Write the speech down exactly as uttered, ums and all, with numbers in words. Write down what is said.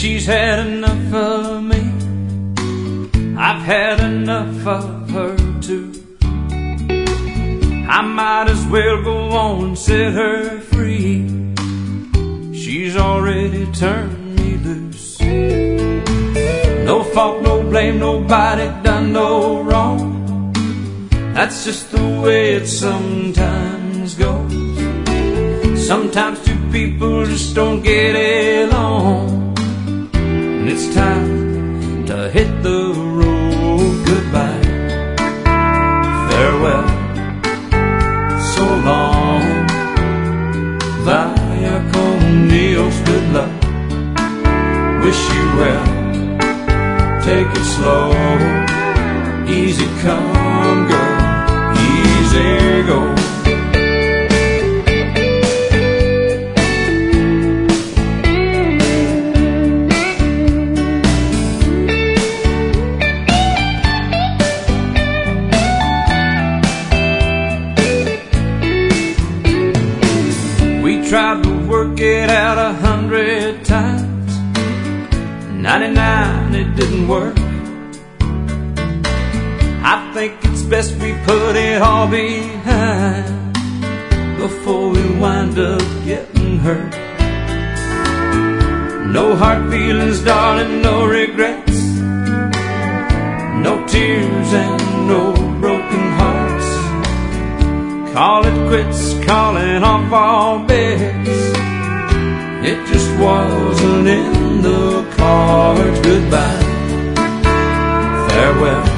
She's had enough of me, I've had enough of her too. I might as well go on and set her free. She's already turned me loose. No fault, no blame, nobody done no wrong. That's just the way it sometimes goes. Sometimes two people just don't get along, and it's time to hit the road. Goodbye, farewell, so long, vaya con Dios, good luck, wish you well, take it slow, easy come girl, easy go. Tried to work it out a hundred times, ninety-nine it didn't work. I think it's best we put it all behind before we wind up getting hurt. No hard feelings, darling, no regrets, no tears and no broken hearts. Call it quits, calling off all bets. It just wasn't in the cards. Goodbye, farewell,